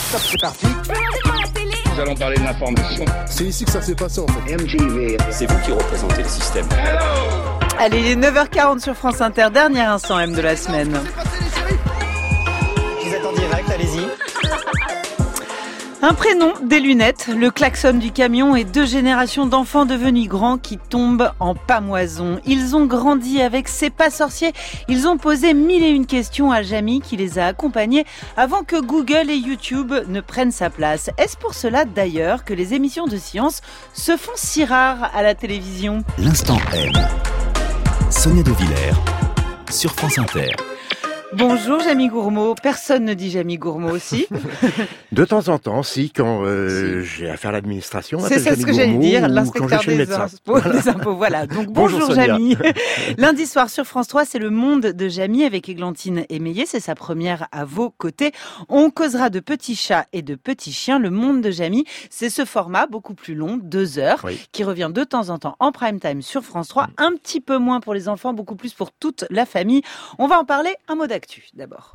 Stop, c'est parti. Nous allons parler de l'information. C'est ici que ça s'est passé en fait. MTV. C'est vous qui représentez le système. Allez, il est 9h40 sur France Inter, dernier instant M de la semaine. Vous êtes en direct, allez-y. Un prénom, des lunettes, le klaxon du camion et 2 générations d'enfants devenus grands qui tombent en pamoison. Ils ont grandi avec C'est pas sorcier. Ils ont posé 1001 questions à Jamy qui les a accompagnés avant que Google et YouTube ne prennent sa place. Est-ce pour cela d'ailleurs que les émissions de science se font si rares à la télévision ? L'instant M. Sonia De Villers sur France Inter. Bonjour Jamy Gourmaud. Personne ne dit Jamy Gourmaud aussi. De temps en temps, si, quand j'ai à faire l'administration. C'est ça ce que j'allais dire, l'inspecteur des impôts. Voilà. Donc bonjour Jamy. Lundi soir sur France 3, c'est le monde de Jamy avec Églantine Émeillé. C'est sa première à vos côtés. On causera de petits chats et de petits chiens. Le monde de Jamy, c'est ce format beaucoup plus long, 2 heures, qui revient de temps en temps en prime time sur France 3. Un petit peu moins pour les enfants, beaucoup plus pour toute la famille. On va en parler, un mot d'actu d'abord.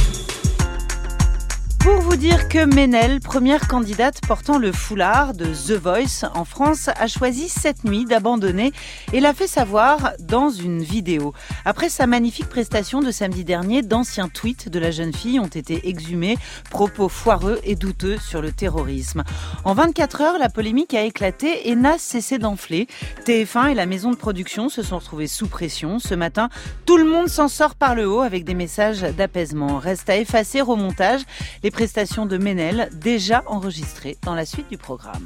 Pour vous dire que Ménel, première candidate portant le foulard de The Voice en France, a choisi cette nuit d'abandonner et l'a fait savoir dans une vidéo. Après sa magnifique prestation de samedi dernier, d'anciens tweets de la jeune fille ont été exhumés, propos foireux et douteux sur le terrorisme. En 24 heures, la polémique a éclaté et n'a cessé d'enfler. TF1 et la maison de production se sont retrouvés sous pression. Ce matin, tout le monde s'en sort par le haut avec des messages d'apaisement. Reste à effacer au montage les prestations de Ménel déjà enregistrées dans la suite du programme.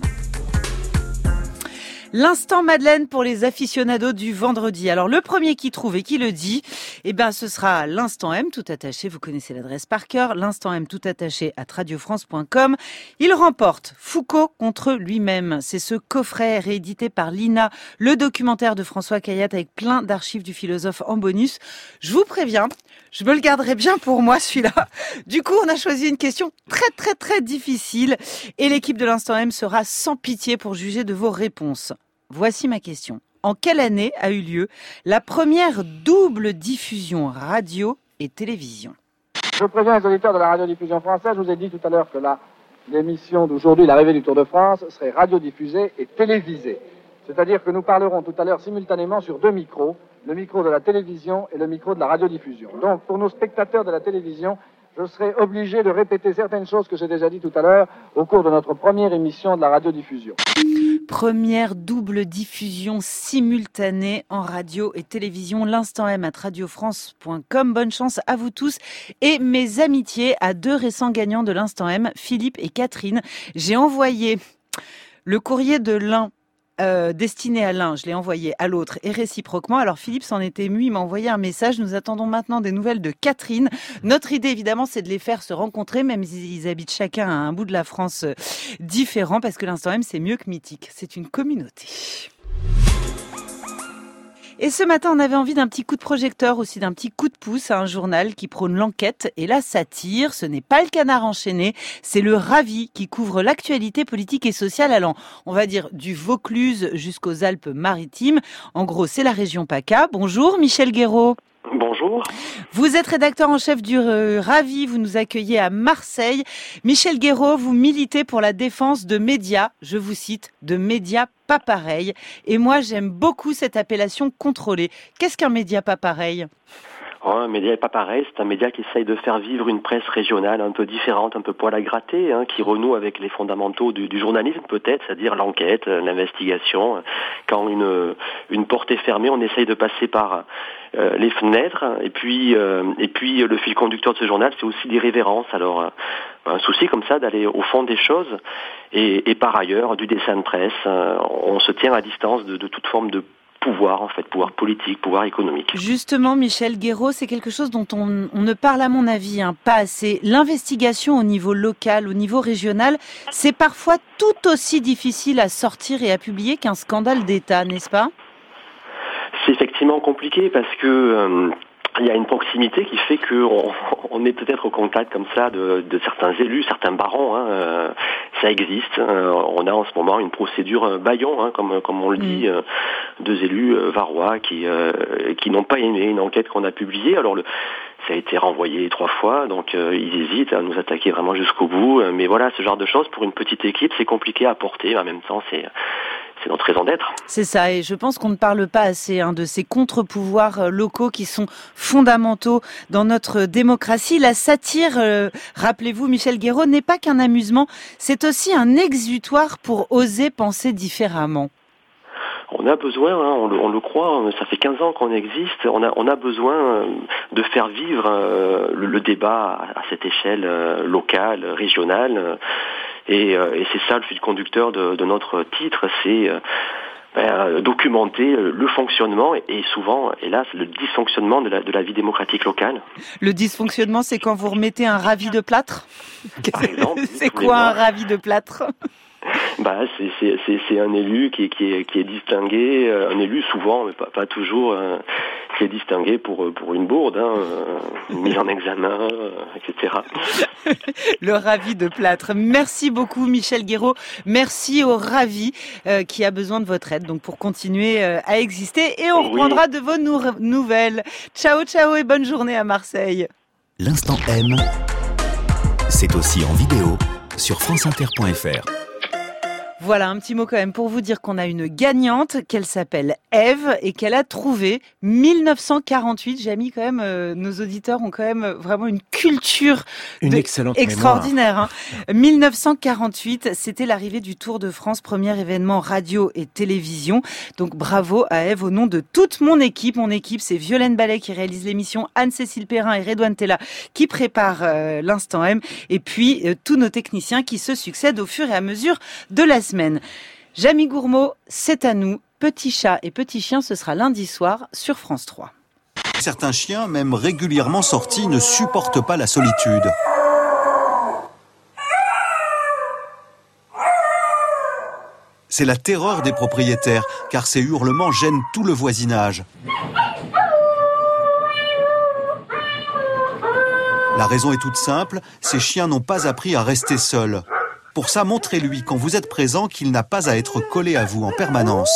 L'instant Madeleine pour les aficionados du vendredi. Alors le premier qui trouve et qui le dit, ce sera l'instant M tout attaché. Vous connaissez l'adresse par cœur. L'instant M tout attaché @radiofrance.com. Il remporte Foucault contre lui-même. C'est ce coffret réédité par l'INA, le documentaire de François Cayatte avec plein d'archives du philosophe en bonus. Je vous préviens, je me le garderai bien pour moi celui-là. Du coup, on a choisi une question très difficile et l'équipe de l'instant M sera sans pitié pour juger de vos réponses. Voici ma question. En quelle année a eu lieu la première double diffusion radio et télévision ? Je préviens les auditeurs de la radiodiffusion française, je vous ai dit tout à l'heure que l'émission d'aujourd'hui, l'arrivée du Tour de France, serait radiodiffusée et télévisée. C'est-à-dire que nous parlerons tout à l'heure simultanément sur 2 micros, le micro de la télévision et le micro de la radiodiffusion. Donc pour nos spectateurs de la télévision, je serai obligé de répéter certaines choses que j'ai déjà dit tout à l'heure au cours de notre première émission de la radiodiffusion. Première double diffusion simultanée en radio et télévision. L'instant M @radiofrance.com. Bonne chance à vous tous et mes amitiés à 2 récents gagnants de l'instant M, Philippe et Catherine. J'ai envoyé le courrier de l'un destiné à l'un, je l'ai envoyé à l'autre et réciproquement. Alors Philippe s'en est ému, il m'a envoyé un message. Nous attendons maintenant des nouvelles de Catherine. Notre idée évidemment c'est de les faire se rencontrer, même s'ils habitent chacun à un bout de la France différent, parce que l'instant M c'est mieux que mythique, c'est une communauté. Et ce matin, on avait envie d'un petit coup de projecteur, aussi d'un petit coup de pouce à un journal qui prône l'enquête et la satire. Ce n'est pas le Canard enchaîné, c'est le Ravi qui couvre l'actualité politique et sociale allant, on va dire, du Vaucluse jusqu'aux Alpes-Maritimes. En gros, c'est la région PACA. Bonjour Michel Guéraud. Bonjour. Vous êtes rédacteur en chef du Ravi, vous nous accueillez à Marseille. Michel Guéraud, vous militez pour la défense de médias, je vous cite, de médias pas pareils. Et moi, j'aime beaucoup cette appellation contrôlée. Qu'est-ce qu'un média pas pareil ? Un média n'est pas pareil, c'est un média qui essaye de faire vivre une presse régionale un peu différente, un peu poil à gratter, qui renoue avec les fondamentaux du journalisme peut-être, c'est-à-dire l'enquête, l'investigation. Quand une porte est fermée, on essaye de passer par les fenêtres, et puis le fil conducteur de ce journal, c'est aussi l'irrévérence. Alors un souci comme ça d'aller au fond des choses, et par ailleurs du dessin de presse, on se tient à distance de toute forme de pouvoir, en fait, pouvoir politique, pouvoir économique. Justement, Michel Guéraud, c'est quelque chose dont on ne parle à mon avis pas assez. L'investigation au niveau local, au niveau régional, c'est parfois tout aussi difficile à sortir et à publier qu'un scandale d'État, n'est-ce pas ? C'est effectivement compliqué parce que il y a une proximité qui fait qu'on est peut-être au contact comme ça de certains élus, certains barons. ça existe. On a en ce moment une procédure bâillon, comme on le dit, 2 élus varois qui n'ont pas aimé une enquête qu'on a publiée. Alors ça a été renvoyé 3 fois, donc ils hésitent à nous attaquer vraiment jusqu'au bout. Mais voilà, ce genre de choses, pour une petite équipe, c'est compliqué à porter. En même temps, c'est notre raison d'être. C'est ça, et je pense qu'on ne parle pas assez de ces contre-pouvoirs locaux qui sont fondamentaux dans notre démocratie. La satire, rappelez-vous, Michel Guéraud, n'est pas qu'un amusement, c'est aussi un exutoire pour oser penser différemment. On a besoin, on le croit, ça fait 15 ans qu'on existe, on a besoin de faire vivre le débat à cette échelle locale, régionale, et c'est ça le fil conducteur de notre titre, c'est documenter le fonctionnement et souvent, hélas, le dysfonctionnement de la vie démocratique locale. Le dysfonctionnement, c'est quand vous remettez un ravi de plâtre ? Par exemple, c'est quoi un ravi de plâtre ? C'est un élu qui est distingué, un élu souvent, mais pas toujours, qui est distingué pour une bourde, une mise en examen, etc. Le ravi de plâtre. Merci beaucoup Michel Guéraud. Merci au ravi qui a besoin de votre aide donc pour continuer à exister et on reprendra de vos nouvelles. Ciao et bonne journée à Marseille. L'instant M, c'est aussi en vidéo sur franceinter.fr. Voilà, un petit mot quand même pour vous dire qu'on a une gagnante, qu'elle s'appelle Ève et qu'elle a trouvé 1948. J'ai mis quand même, nos auditeurs ont quand même vraiment une culture excellente extraordinaire. 1948, c'était l'arrivée du Tour de France, premier événement radio et télévision. Donc bravo à Ève au nom de toute mon équipe. Mon équipe, c'est Violaine Ballet qui réalise l'émission, Anne-Cécile Perrin et Redouane Tella qui préparent l'instant M et puis tous nos techniciens qui se succèdent au fur et à mesure de la semaine. Jamie Gourmaud, c'est à nous. Petit chat et petit chien, ce sera lundi soir sur France 3. Certains chiens, même régulièrement sortis, ne supportent pas la solitude. C'est la terreur des propriétaires, car ces hurlements gênent tout le voisinage. La raison est toute simple, ces chiens n'ont pas appris à rester seuls. Pour ça, montrez-lui quand vous êtes présent qu'il n'a pas à être collé à vous en permanence.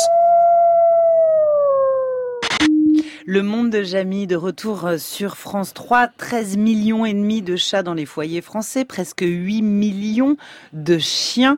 Le monde de Jamie, de retour sur France 3, 13 millions et demi de chats dans les foyers français, presque 8 millions de chiens.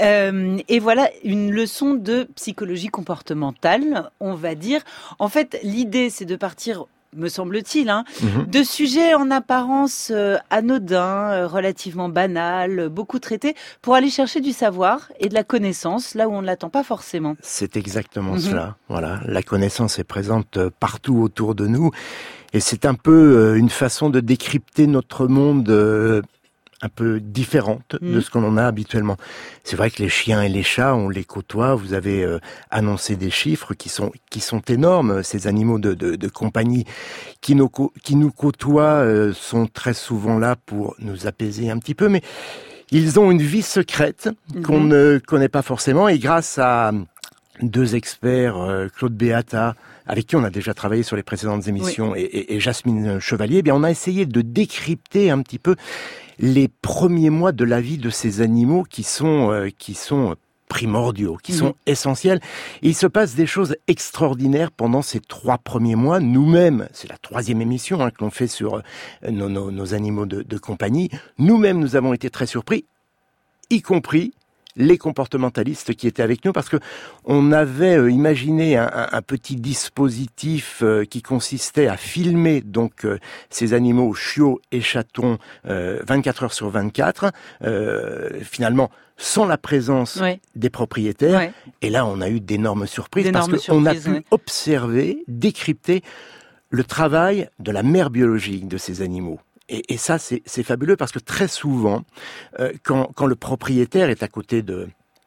Et voilà une leçon de psychologie comportementale, on va dire. En fait, l'idée, c'est de partir, me semble-t-il, de sujets en apparence anodins, relativement banals, beaucoup traités, pour aller chercher du savoir et de la connaissance, là où on ne l'attend pas forcément. C'est exactement cela. Voilà, la connaissance est présente partout autour de nous, et c'est un peu une façon de décrypter notre monde un peu différente de ce qu'on en a habituellement. C'est vrai que les chiens et les chats, on les côtoie. Vous avez annoncé des chiffres qui sont énormes. Ces animaux de compagnie qui nous côtoient sont très souvent là pour nous apaiser un petit peu, mais ils ont une vie secrète qu'on ne connaît pas forcément, et grâce à 2 experts, Claude Beata, avec qui on a déjà travaillé sur les précédentes émissions, et Jasmine Chevalier, eh bien on a essayé de décrypter un petit peu les premiers mois de la vie de ces animaux qui sont primordiaux, qui sont essentiels. Et il se passe des choses extraordinaires pendant ces 3 premiers mois. Nous-mêmes, c'est la 3e émission que l'on fait sur nos animaux de compagnie. Nous-mêmes, nous avons été très surpris, y compris les comportementalistes qui étaient avec nous, parce que on avait imaginé un petit dispositif qui consistait à filmer donc ces animaux chiots et chatons 24 heures sur 24, finalement sans la présence des propriétaires. Et là, on a eu d'énormes surprises parce qu'on a pu observer, décrypter le travail de la mère biologique de ces animaux. Et ça, c'est fabuleux parce que très souvent, quand le propriétaire est à côté de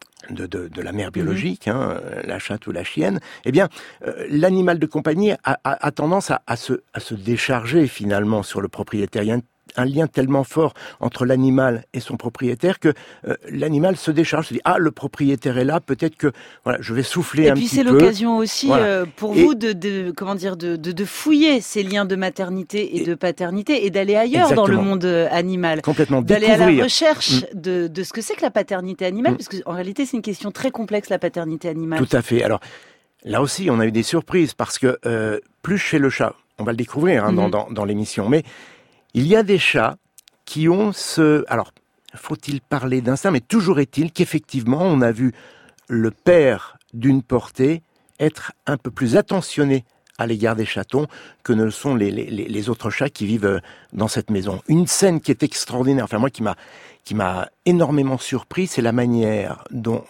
la mère biologique, la chatte ou la chienne, eh bien, l'animal de compagnie a tendance à se décharger finalement sur le propriétaire. Il y a un lien tellement fort entre l'animal et son propriétaire que l'animal se décharge, se dit le propriétaire est là, peut-être que voilà, je vais souffler un petit peu. Et puis c'est l'occasion aussi pour vous de fouiller ces liens de maternité et de paternité et d'aller ailleurs dans le monde animal. Complètement, d'aller à la recherche de ce que c'est que la paternité animale, parce qu'en réalité c'est une question très complexe, la paternité animale. Tout à fait. Alors là aussi, on a eu des surprises parce que plus chez le chat, on va le découvrir dans l'émission, mais il y a des chats qui ont alors, faut-il parler d'instinct, mais toujours est-il qu'effectivement, on a vu le père d'une portée être un peu plus attentionné à l'égard des chatons que ne le sont les autres chats qui vivent dans cette maison. Une scène qui est extraordinaire, enfin moi qui m'a énormément surpris, c'est la manière dont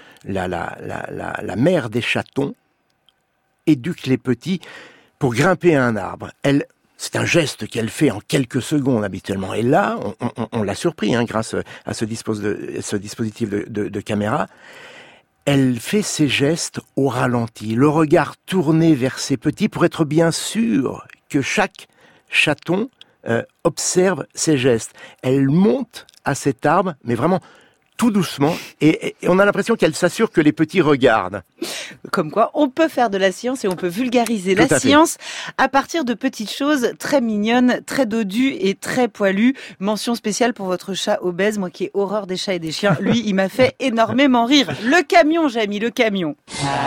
la mère des chatons éduque les petits pour grimper à un arbre. C'est un geste qu'elle fait en quelques secondes habituellement. Et là, on l'a surpris grâce à ce dispositif de caméra. Elle fait ses gestes au ralenti, le regard tourné vers ses petits pour être bien sûr que chaque chaton observe ses gestes. Elle monte à cet arbre, mais vraiment tout doucement, et on a l'impression qu'elle s'assure que les petits regardent. Comme quoi, on peut faire de la science et on peut vulgariser la science à partir de petites choses très mignonnes, très dodues et très poilues. Mention spéciale pour votre chat obèse, moi qui ai horreur des chats et des chiens. Lui, il m'a fait énormément rire. Le camion, Jamy, le camion.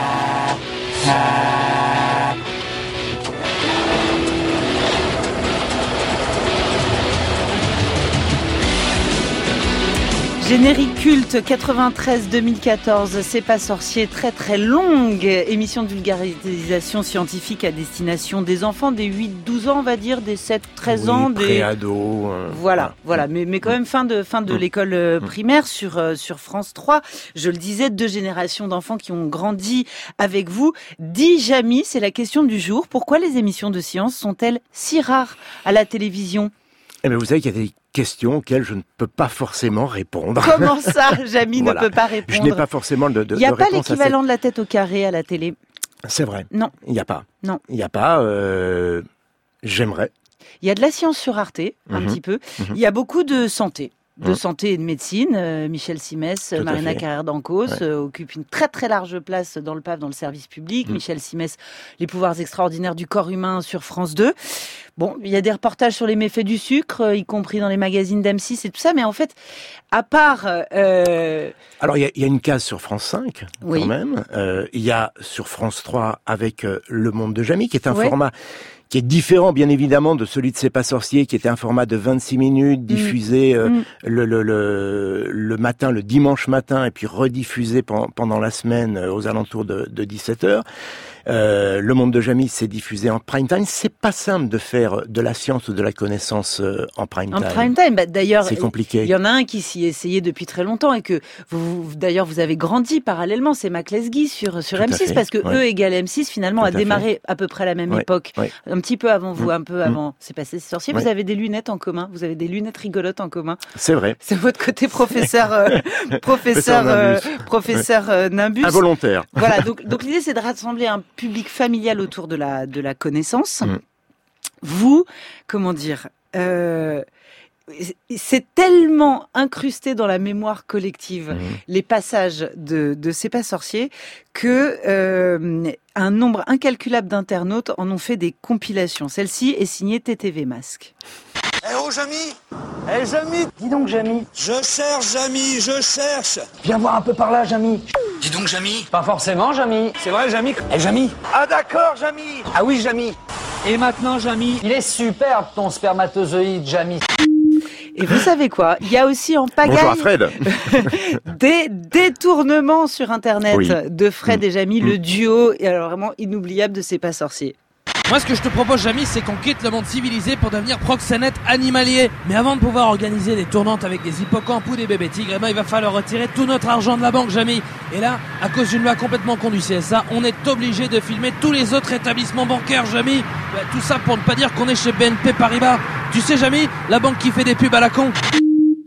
Générique culte 93-2014, C'est pas sorcier, très très longue émission de vulgarisation scientifique à destination des enfants, des 8-12 ans on va dire, des 7-13 ans, des pré-ados. Voilà, mais quand même fin de l'école primaire sur France 3. Je le disais, 2 générations d'enfants qui ont grandi avec vous. Dis Jamy, c'est la question du jour. Pourquoi les émissions de science sont-elles si rares à la télévision ? Eh bien, vous savez qu'il y a des questions auxquelles je ne peux pas forcément répondre. Comment ça, Jamy ne peut pas répondre ? Je n'ai pas forcément de réponse. Il n'y a pas l'équivalent de la tête au carré à la télé. C'est vrai. Non. Il n'y a pas. Non. Il n'y a pas. J'aimerais. Il y a de la science sur Arte, un petit peu. Il y a beaucoup de santé. De santé et de médecine. Michel Simès, Marina Carrère-Dancos occupent une très très large place dans le PAF, dans le service public. Michel Simès, les pouvoirs extraordinaires du corps humain sur France 2. Bon, il y a des reportages sur les méfaits du sucre, y compris dans les magazines d'M6 et tout ça, mais en fait, à part... Alors, il y a une case sur France 5, quand même. Il y a sur France 3 avec Le Monde de Jamy, qui est un format qui est différent, bien évidemment, de celui de C'est pas sorcier, qui était un format de 26 minutes, diffusé le matin, le dimanche matin, et puis rediffusé pendant la semaine aux alentours de 17h. Le Monde de Jamy, c'est diffusé en prime time. C'est pas simple de faire de la science ou de la connaissance en prime time. En prime time, d'ailleurs, c'est compliqué. Il y en a un qui s'y essayait depuis très longtemps et que vous avez grandi parallèlement. C'est Mac Lesguy sur M6 parce que E égale M6 finalement a démarré à peu près à la même époque, un petit peu avant vous, un peu avant. C'est passé C'est sorcier. Vous avez des lunettes en commun. Vous avez des lunettes rigolotes en commun. C'est vrai. C'est votre côté professeur Nimbus. Involontaire. Voilà. Donc l'idée c'est de rassembler un public familial autour de la connaissance. Vous, comment dire, c'est tellement incrusté dans la mémoire collective les passages de C'est pas sorcier que un nombre incalculable d'internautes en ont fait des compilations. Celle-ci est signée TTV Masque. Eh oh Jamy! Eh Jamy! Dis donc Jamy! Je cherche Jamy, je cherche! Viens voir un peu par là Jamy! Dis donc Jamy! Pas forcément Jamy! C'est vrai Jamy? Eh Jamy! Ah d'accord Jamy! Ah oui Jamy! Et maintenant Jamy? Il est superbe ton spermatozoïde Jamy! Et vous savez quoi? Il y a aussi en pagaille Bonjour à Fred. des détournements sur Internet de Fred et Jamy, le duo, et alors vraiment inoubliable de C'est pas sorcier. Moi, ce que je te propose, Jamy, c'est qu'on quitte le monde civilisé pour devenir proxénète animalier. Mais avant de pouvoir organiser des tournantes avec des hippocampes ou des bébés tigres, il va falloir retirer tout notre argent de la banque, Jamy. Et là, à cause d'une loi complètement con du CSA, on est obligé de filmer tous les autres établissements bancaires, Jamy. Tout ça pour ne pas dire qu'on est chez BNP Paribas. Tu sais, Jamy, la banque qui fait des pubs à la con.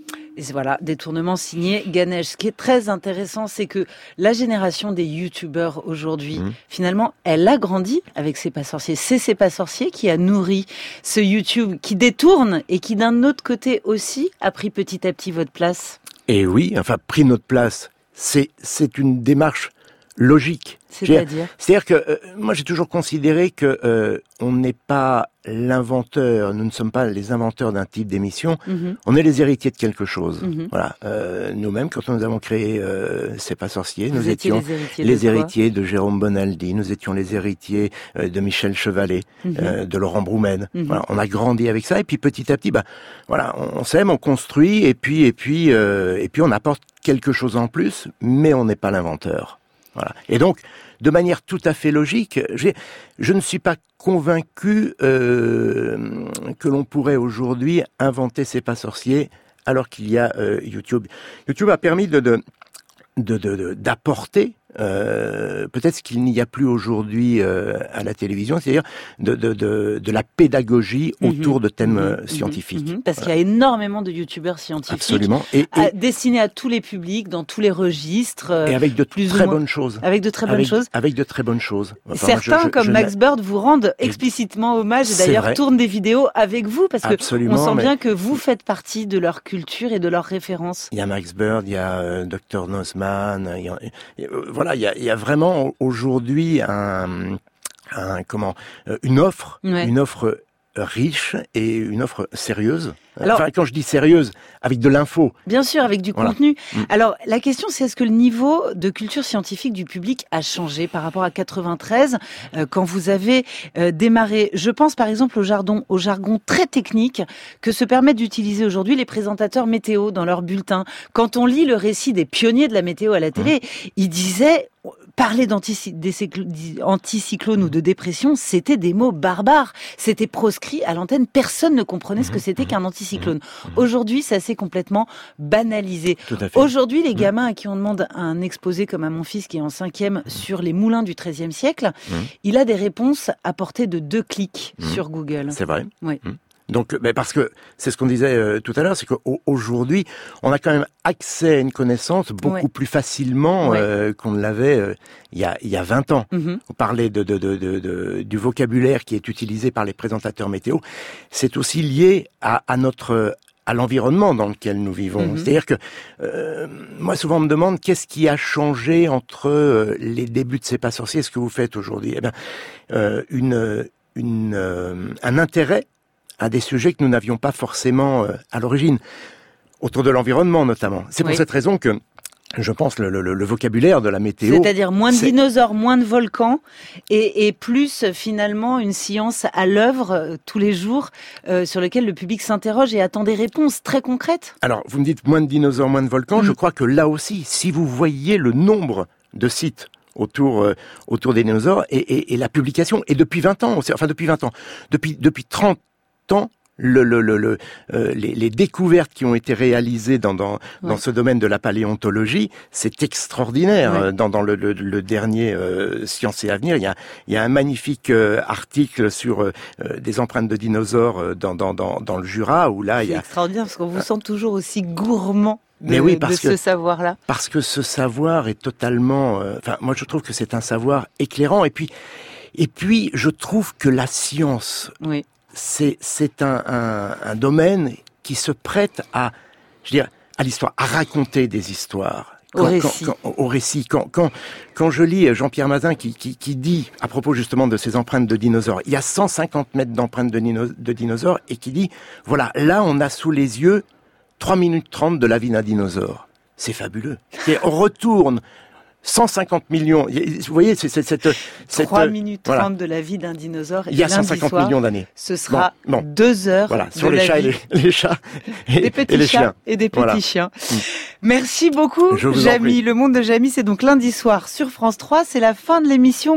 Et voilà, détournement signé Ganesh. Ce qui est très intéressant, c'est que la génération des youtubeurs aujourd'hui, finalement, elle a grandi avec C'est pas sorcier. C'est pas sorcier qui a nourri ce YouTube qui détourne et qui d'un autre côté aussi a pris petit à petit votre place. Et oui, enfin, pris notre place. C'est une démarche logique. C'est-à-dire que moi j'ai toujours considéré que on n'est pas l'inventeur, nous ne sommes pas les inventeurs d'un type d'émission, on est les héritiers de quelque chose. Voilà, nous-mêmes quand nous avons créé C'est pas sorcier, nous étions les héritiers de Jérôme Bonaldi, nous étions les héritiers de Michel Chevalet, de Laurent Broumène. Voilà, on a grandi avec ça et puis petit à petit, voilà, on s'aime, on construit et puis on apporte quelque chose en plus, mais on n'est pas l'inventeur. Voilà. Et donc, de manière tout à fait logique, je ne suis pas convaincu que l'on pourrait aujourd'hui inventer C'est pas sorcier alors qu'il y a YouTube. YouTube a permis d'apporter peut-être ce qu'il n'y a plus aujourd'hui à la télévision, c'est-à-dire de la pédagogie autour de thèmes scientifiques. Parce qu'il y a énormément de youtubeurs scientifiques. Absolument. Destinés à tous les publics, dans tous les registres. Et avec de très bonnes choses. Avec de très bonnes choses. Avec de très bonnes choses. Enfin, certains, comme Max Bird, vous rendent explicitement hommage et d'ailleurs tournent des vidéos avec vous parce que on sent bien que vous faites partie de leur culture et de leurs références. Il y a Max Bird, il y a Dr Nosman, voilà, il y a vraiment aujourd'hui une offre riche et une offre sérieuse. Alors, enfin, quand je dis sérieuse, avec de l'info. Bien sûr, avec du contenu. Alors, la question, c'est est-ce que le niveau de culture scientifique du public a changé par rapport à 93, quand vous avez démarré? Je pense par exemple au jargon très technique que se permettent d'utiliser aujourd'hui les présentateurs météo dans leurs bulletins. Quand on lit le récit des pionniers de la météo à la télé, ils disaient... Parler d'anticyclone ou de dépression, c'était des mots barbares. C'était proscrit à l'antenne. Personne ne comprenait ce que c'était qu'un anticyclone. Aujourd'hui, ça s'est complètement banalisé. Aujourd'hui, les gamins à qui on demande un exposé comme à mon fils qui est en 5e sur les moulins du XIIIe siècle, il a des réponses à portée de 2 clics sur Google. C'est vrai. Oui. Donc, parce que c'est ce qu'on disait tout à l'heure, c'est qu'aujourd'hui, on a quand même accès à une connaissance beaucoup plus facilement qu'on ne l'avait il y a 20 ans. On parlait du vocabulaire qui est utilisé par les présentateurs météo. C'est aussi lié à l'environnement dans lequel nous vivons. C'est-à-dire que moi, souvent, on me demande qu'est-ce qui a changé entre les débuts de C'est pas sorcier et ce que vous faites aujourd'hui. Eh bien, un intérêt à des sujets que nous n'avions pas forcément à l'origine, autour de l'environnement notamment. C'est pour cette raison que je pense le vocabulaire de la météo... C'est-à-dire moins de dinosaures, moins de volcans, et plus finalement une science à l'œuvre tous les jours sur lequel le public s'interroge et attend des réponses très concrètes. Alors, vous me dites moins de dinosaures, moins de volcans, je crois que là aussi, si vous voyez le nombre de sites autour des dinosaures et la publication, et depuis 20 ans, depuis 30 ans, les découvertes qui ont été réalisées dans ce domaine de la paléontologie, c'est extraordinaire. Dans le dernier Science et Avenir, il y a un magnifique article sur des empreintes de dinosaures dans le Jura, où là, c'est extraordinaire parce qu'on vous sent toujours aussi gourmand. Ce savoir-là. Parce que ce savoir est totalement... moi, je trouve que c'est un savoir éclairant. Et puis je trouve que la science... C'est un domaine qui se prête à l'histoire, à raconter des histoires. Au récit. Quand je lis Jean-Pierre Mazin qui dit, à propos justement de ces empreintes de dinosaures, il y a 150 mètres d'empreintes de dinosaures, et qui dit, voilà, là on a sous les yeux 3 minutes 30 de la vie d'un dinosaure. C'est fabuleux. Et on retourne 150 millions. Vous voyez, c'est 3 minutes 30 de la vie d'un dinosaure. Il y a 150 millions d'années. Ce sera 2 heures. Voilà, sur les chats et les chats des petits chats et des petits chiens. Merci beaucoup, Jamy. Le monde de Jamy, c'est donc lundi soir sur France 3. C'est la fin de l'émission.